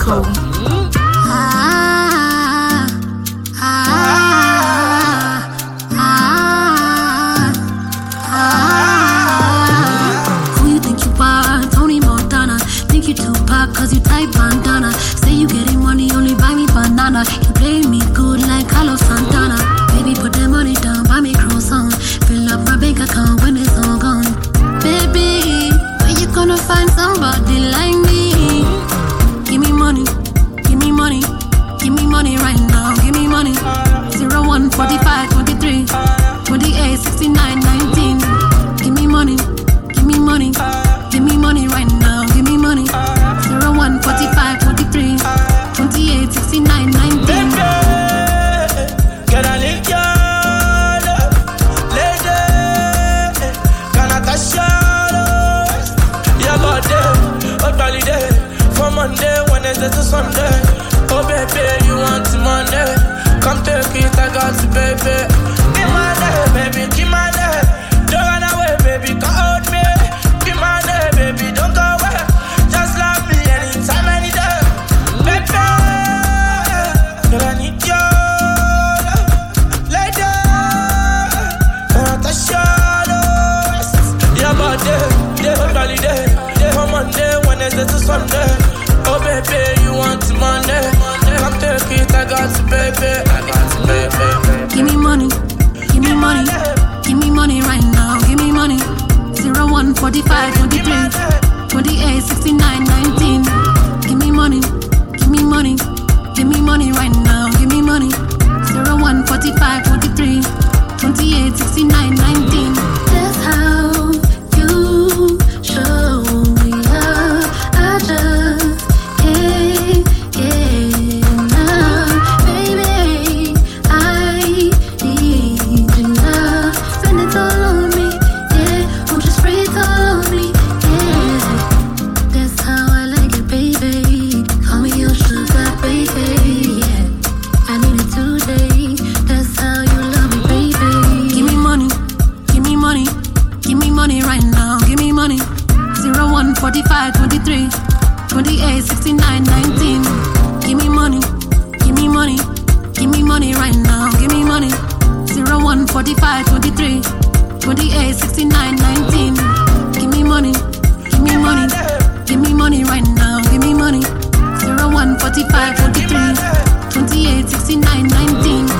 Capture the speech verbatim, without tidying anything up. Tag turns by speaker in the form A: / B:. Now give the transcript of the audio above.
A: Rico. Ah, ah, ah, ah. Who you think you are? Tony Montana. Think you Tupac cause you type bandana. Say you getting money, only buy me banana. You play me good like Carlos Santana. Baby, put that money down, buy me croissant. Fill up my bank account when it's all gone. Baby, where you gonna find somebody like me? Give me money, give me money, give me money right now, give me money. Zero one forty five twenty three twenty eight sixty nine nineteen. Give me money, give me money, give me money right now, give me money. Zero one forty five twenty three twenty eight sixty nine nineteen.
B: Can I lick your love, lady? Can I touch your love? Your body, oh holiday. From Monday, Wednesday to Sunday. Oh baby, you want to Monday? Come take it, I got you, baby. Give my name, baby, give my name. Don't run away, baby, come hold me. Give my name, baby, don't go away. Just love me anytime, any day. Baby, girl, I need your love. Lady, can I touch your love? Your body, yeah, on holiday. From Monday, Wednesday to Sunday. Oh baby, you want to Monday? Come take it, I got you, baby. I got you, baby.
A: Give me money, give me money, give me money right now, give me money. Zero one forty five twenty three twenty eight sixty nine nineteen. Give me money, give me money, give me money right now, give me money. Zero one forty five twenty three twenty eight sixty nine nineteen. That's how you show me love. I just can't get enough, baby. I need your love. Spend it all on me, yeah. Won't you spray it all on me, yeah. That's how I like it, baby. Call me your sugar, baby, yeah. I need it today. That's how you love me, baby. Give me money, give me money, give me money right now, give me money. Zero one forty five twenty three twenty eight sixty nine nineteen. Give me money, give me money, give me money right now, give me money. Zero one forty five twenty three twenty eight sixty nine nineteen. Give me money, give me money, give me money right now, give me money. Zero one forty five twenty three twenty eight sixty nine nineteen.